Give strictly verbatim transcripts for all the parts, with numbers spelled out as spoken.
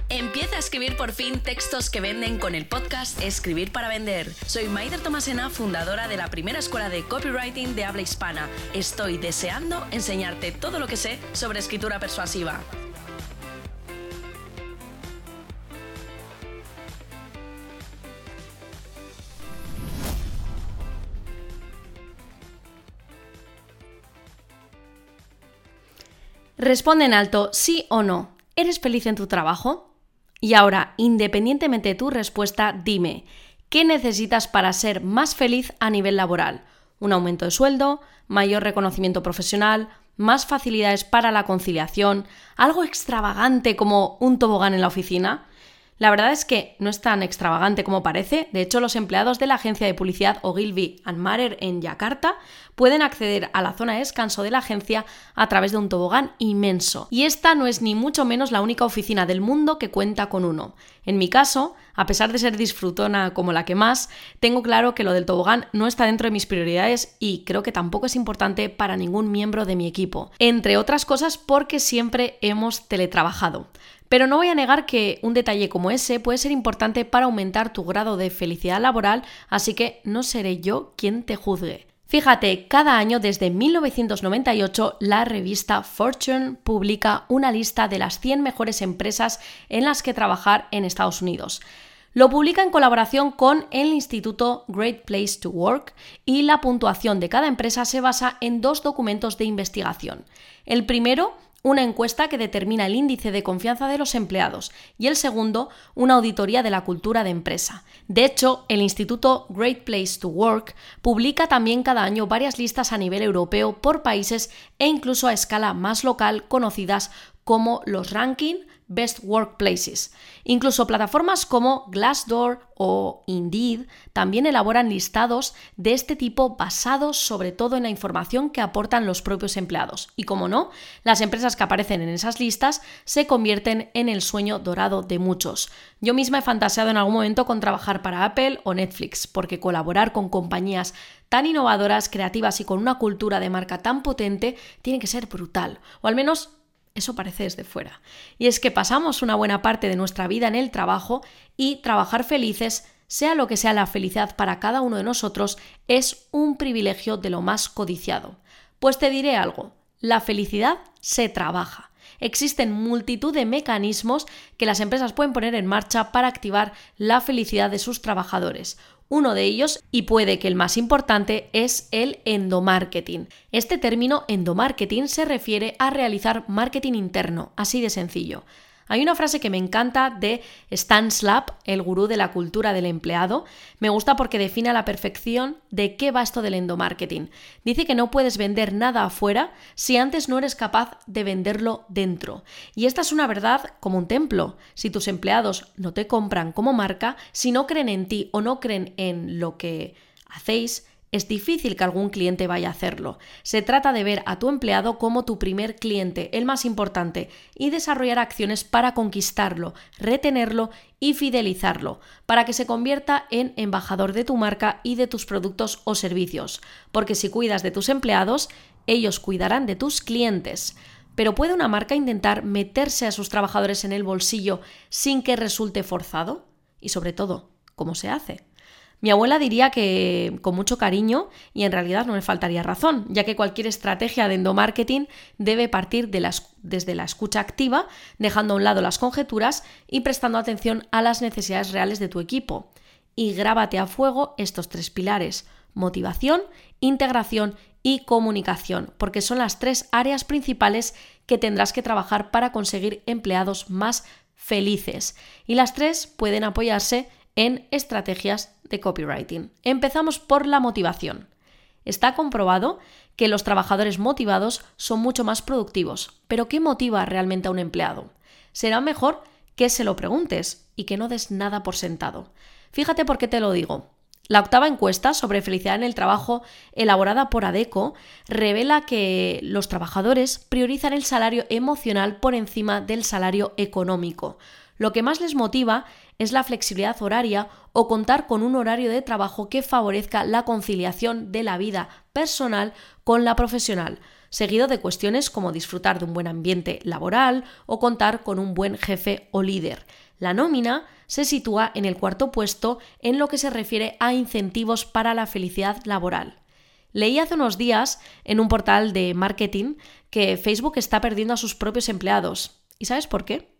Empieza a escribir por fin textos que venden con el podcast Escribir para Vender. Soy Maider Tomasena, fundadora de la primera escuela de copywriting de habla hispana. Estoy deseando enseñarte todo lo que sé sobre escritura persuasiva. Responde en alto, sí o no. ¿Eres feliz en tu trabajo? Y ahora, independientemente de tu respuesta, dime, ¿qué necesitas para ser más feliz a nivel laboral? ¿Un aumento de sueldo? ¿Mayor reconocimiento profesional? ¿Más facilidades para la conciliación? ¿Algo extravagante como un tobogán en la oficina? La verdad es que no es tan extravagante como parece. De hecho, los empleados de la agencia de publicidad Ogilvy and Mather en Yakarta pueden acceder a la zona de descanso de la agencia a través de un tobogán inmenso. Y esta no es ni mucho menos la única oficina del mundo que cuenta con uno. En mi caso, a pesar de ser disfrutona como la que más, tengo claro que lo del tobogán no está dentro de mis prioridades y creo que tampoco es importante para ningún miembro de mi equipo. Entre otras cosas porque siempre hemos teletrabajado. Pero no voy a negar que un detalle como ese puede ser importante para aumentar tu grado de felicidad laboral, así que no seré yo quien te juzgue. Fíjate, cada año desde mil novecientos noventa y ocho la revista Fortune publica una lista de las cien mejores empresas en las que trabajar en Estados Unidos. Lo publica en colaboración con el Instituto Great Place to Work y la puntuación de cada empresa se basa en dos documentos de investigación. El primero, una encuesta que determina el índice de confianza de los empleados y el segundo, una auditoría de la cultura de empresa. De hecho, el Instituto Great Place to Work publica también cada año varias listas a nivel europeo por países e incluso a escala más local conocidas como los Ranking Best Workplaces. Incluso plataformas como Glassdoor o Indeed también elaboran listados de este tipo basados sobre todo en la información que aportan los propios empleados. Y como no, las empresas que aparecen en esas listas se convierten en el sueño dorado de muchos. Yo misma he fantaseado en algún momento con trabajar para Apple o Netflix, porque colaborar con compañías tan innovadoras, creativas y con una cultura de marca tan potente tiene que ser brutal, o al menos eso parece desde fuera. Y es que pasamos una buena parte de nuestra vida en el trabajo y trabajar felices, sea lo que sea la felicidad para cada uno de nosotros, es un privilegio de lo más codiciado. Pues te diré algo, la felicidad se trabaja. Existen multitud de mecanismos que las empresas pueden poner en marcha para activar la felicidad de sus trabajadores. Uno de ellos, y puede que el más importante, es el endomarketing. Este término endomarketing se refiere a realizar marketing interno, así de sencillo. Hay una frase que me encanta de Stan Slap, el gurú de la cultura del empleado. Me gusta porque define a la perfección de qué va esto del endomarketing. Dice que no puedes vender nada afuera si antes no eres capaz de venderlo dentro. Y esta es una verdad como un templo. Si tus empleados no te compran como marca, si no creen en ti o no creen en lo que hacéis, es difícil que algún cliente vaya a hacerlo. Se trata de ver a tu empleado como tu primer cliente, el más importante, y desarrollar acciones para conquistarlo, retenerlo y fidelizarlo, para que se convierta en embajador de tu marca y de tus productos o servicios. Porque si cuidas de tus empleados, ellos cuidarán de tus clientes. Pero ¿puede una marca intentar meterse a sus trabajadores en el bolsillo sin que resulte forzado? Y sobre todo, ¿cómo se hace? Mi abuela diría que con mucho cariño, y en realidad no me faltaría razón, ya que cualquier estrategia de endomarketing debe partir de la, desde la escucha activa, dejando a un lado las conjeturas y prestando atención a las necesidades reales de tu equipo. Y grábate a fuego estos tres pilares: motivación, integración y comunicación, porque son las tres áreas principales que tendrás que trabajar para conseguir empleados más felices. Y las tres pueden apoyarse en estrategias de copywriting. Empezamos por la motivación. Está comprobado que los trabajadores motivados son mucho más productivos. ¿Pero qué motiva realmente a un empleado? Será mejor que se lo preguntes y que no des nada por sentado. Fíjate por qué te lo digo. La octava encuesta sobre felicidad en el trabajo, elaborada por Adecco, revela que los trabajadores priorizan el salario emocional por encima del salario económico. Lo que más les motiva es la flexibilidad horaria o contar con un horario de trabajo que favorezca la conciliación de la vida personal con la profesional. seguido de cuestiones como disfrutar de un buen ambiente laboral o contar con un buen jefe o líder. La nómina se sitúa en el cuarto puesto en lo que se refiere a incentivos para la felicidad laboral. Leí hace unos días en un portal de marketing que Facebook está perdiendo a sus propios empleados. ¿Y sabes por qué?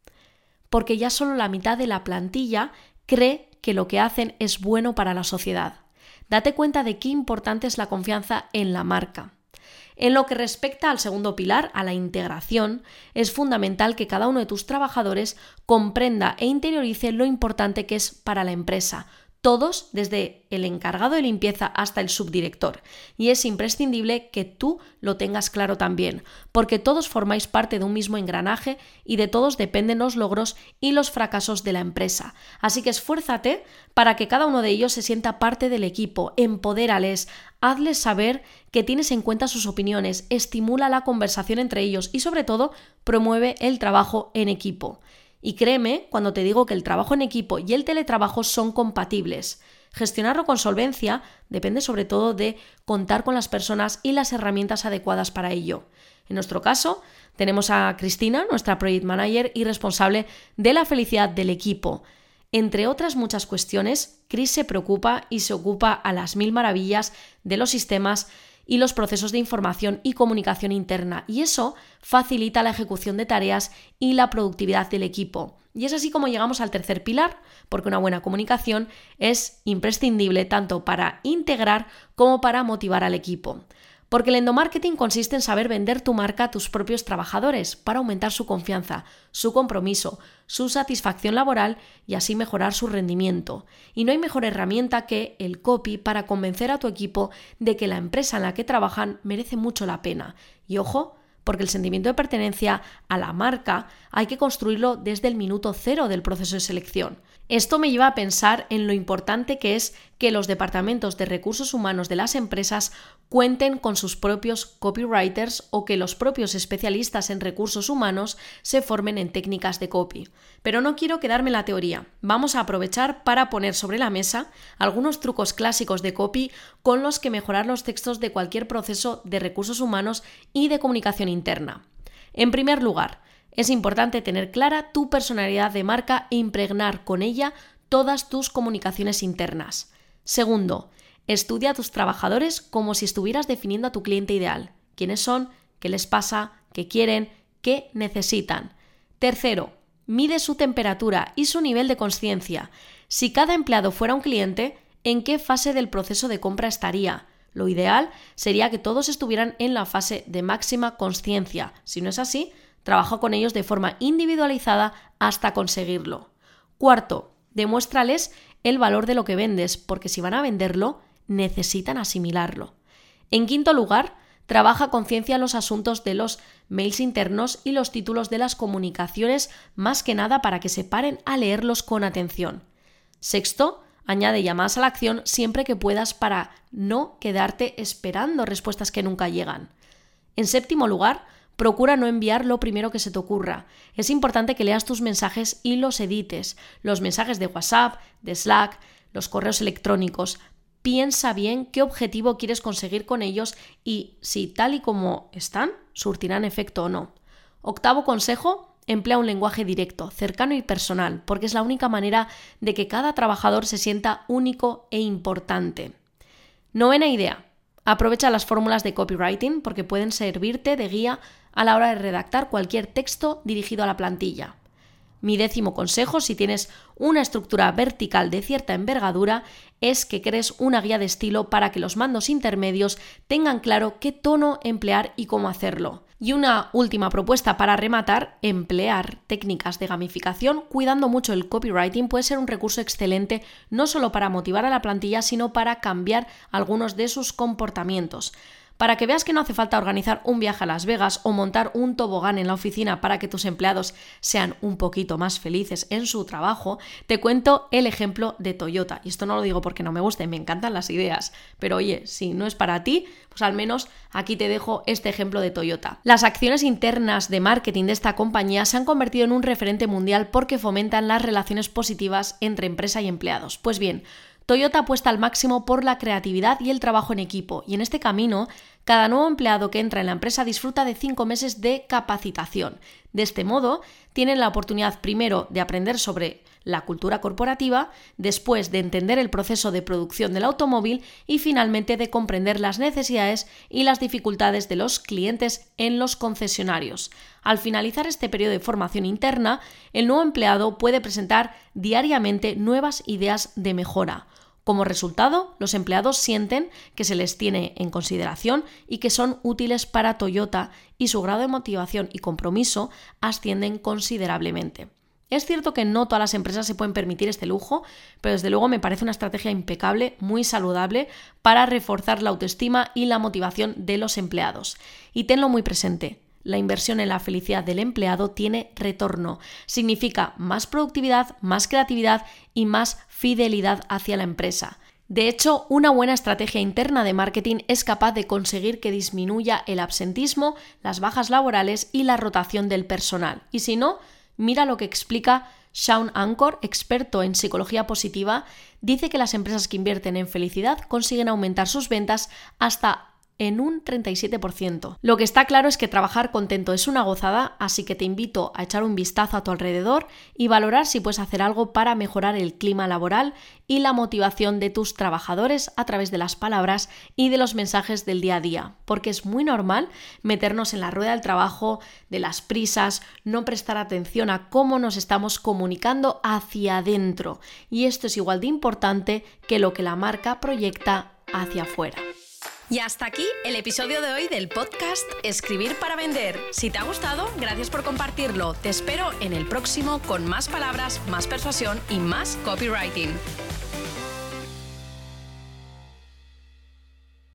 Porque ya solo la mitad de la plantilla cree que lo que hacen es bueno para la sociedad. Date cuenta de qué importante es la confianza en la marca. En lo que respecta al segundo pilar, a la integración, es fundamental que cada uno de tus trabajadores comprenda e interiorice lo importante que es para la empresa. Todos, desde el encargado de limpieza hasta el subdirector. Y es imprescindible que tú lo tengas claro también, porque todos formáis parte de un mismo engranaje y de todos dependen los logros y los fracasos de la empresa. Así que esfuérzate para que cada uno de ellos se sienta parte del equipo, empodérales, hazles saber que tienes en cuenta sus opiniones, estimula la conversación entre ellos y sobre todo promueve el trabajo en equipo. Y créeme cuando te digo que el trabajo en equipo y el teletrabajo son compatibles. Gestionarlo con solvencia depende sobre todo de contar con las personas y las herramientas adecuadas para ello. En nuestro caso, tenemos a Cristina, nuestra Project Manager y responsable de la felicidad del equipo. Entre otras muchas cuestiones, Cris se preocupa y se ocupa a las mil maravillas de los sistemas y los procesos de información y comunicación interna, y eso facilita la ejecución de tareas y la productividad del equipo. Y es así como llegamos al tercer pilar, porque una buena comunicación es imprescindible tanto para integrar como para motivar al equipo. Porque el endomarketing consiste en saber vender tu marca a tus propios trabajadores para aumentar su confianza, su compromiso, su satisfacción laboral y así mejorar su rendimiento. Y no hay mejor herramienta que el copy para convencer a tu equipo de que la empresa en la que trabajan merece mucho la pena. Y ojo, porque el sentimiento de pertenencia a la marca hay que construirlo desde el minuto cero del proceso de selección. Esto me lleva a pensar en lo importante que es que los departamentos de recursos humanos de las empresas cuenten con sus propios copywriters o que los propios especialistas en recursos humanos se formen en técnicas de copy. Pero no quiero quedarme en la teoría. Vamos a aprovechar para poner sobre la mesa algunos trucos clásicos de copy con los que mejorar los textos de cualquier proceso de recursos humanos y de comunicación interna. En primer lugar, es importante tener clara tu personalidad de marca e impregnar con ella todas tus comunicaciones internas. Segundo, estudia a tus trabajadores como si estuvieras definiendo a tu cliente ideal. ¿Quiénes son? ¿Qué les pasa? ¿Qué quieren? ¿Qué necesitan? Tercero, mide su temperatura y su nivel de consciencia. Si cada empleado fuera un cliente, ¿en qué fase del proceso de compra estaría? Lo ideal sería que todos estuvieran en la fase de máxima consciencia. Si no es así, trabaja con ellos de forma individualizada hasta conseguirlo. Cuarto, demuéstrales el valor de lo que vendes, porque si van a venderlo, necesitan asimilarlo. En quinto lugar, trabaja con ciencia los asuntos de los mails internos y los títulos de las comunicaciones, más que nada para que se paren a leerlos con atención. Sexto, añade llamadas a la acción siempre que puedas para no quedarte esperando respuestas que nunca llegan. En séptimo lugar, procura no enviar lo primero que se te ocurra. Es importante que leas tus mensajes y los edites. Los mensajes de WhatsApp, de Slack, los correos electrónicos. Piensa bien qué objetivo quieres conseguir con ellos y si tal y como están, surtirán efecto o no. Octavo consejo, emplea un lenguaje directo, cercano y personal, porque es la única manera de que cada trabajador se sienta único e importante. Novena idea. Aprovecha las fórmulas de copywriting porque pueden servirte de guía a la hora de redactar cualquier texto dirigido a la plantilla. Mi décimo consejo, si tienes una estructura vertical de cierta envergadura, es que crees una guía de estilo para que los mandos intermedios tengan claro qué tono emplear y cómo hacerlo. Y una última propuesta para rematar, emplear técnicas de gamificación cuidando mucho el copywriting puede ser un recurso excelente no solo para motivar a la plantilla, sino para cambiar algunos de sus comportamientos. Para que veas que no hace falta organizar un viaje a Las Vegas o montar un tobogán en la oficina para que tus empleados sean un poquito más felices en su trabajo, te cuento el ejemplo de Toyota. Y esto no lo digo porque no me guste, me encantan las ideas. Pero oye, si no es para ti, pues al menos aquí te dejo este ejemplo de Toyota. Las acciones internas de marketing de esta compañía se han convertido en un referente mundial porque fomentan las relaciones positivas entre empresa y empleados. Pues bien, Toyota apuesta al máximo por la creatividad y el trabajo en equipo, y en este camino cada nuevo empleado que entra en la empresa disfruta de cinco meses de capacitación. De este modo, tienen la oportunidad primero de aprender sobre la cultura corporativa, después de entender el proceso de producción del automóvil y finalmente de comprender las necesidades y las dificultades de los clientes en los concesionarios. Al finalizar este periodo de formación interna, el nuevo empleado puede presentar diariamente nuevas ideas de mejora. Como resultado, los empleados sienten que se les tiene en consideración y que son útiles para Toyota, y su grado de motivación y compromiso ascienden considerablemente. Es cierto que no todas las empresas se pueden permitir este lujo, pero desde luego me parece una estrategia impecable, muy saludable, para reforzar la autoestima y la motivación de los empleados. Y tenlo muy presente. La inversión en la felicidad del empleado tiene retorno. Significa más productividad, más creatividad y más fidelidad hacia la empresa. De hecho, una buena estrategia interna de marketing es capaz de conseguir que disminuya el absentismo, las bajas laborales y la rotación del personal. Y si no, mira lo que explica Shawn Anchor, experto en psicología positiva. Dice que las empresas que invierten en felicidad consiguen aumentar sus ventas hasta en un treinta y siete por ciento. Lo que está claro es que trabajar contento es una gozada, así que te invito a echar un vistazo a tu alrededor y valorar si puedes hacer algo para mejorar el clima laboral y la motivación de tus trabajadores a través de las palabras y de los mensajes del día a día, porque es muy normal meternos en la rueda del trabajo, de las prisas, no prestar atención a cómo nos estamos comunicando hacia adentro, y esto es igual de importante que lo que la marca proyecta hacia afuera. Y hasta aquí el episodio de hoy del podcast Escribir para Vender. Si te ha gustado, gracias por compartirlo. Te espero en el próximo con más palabras, más persuasión y más copywriting.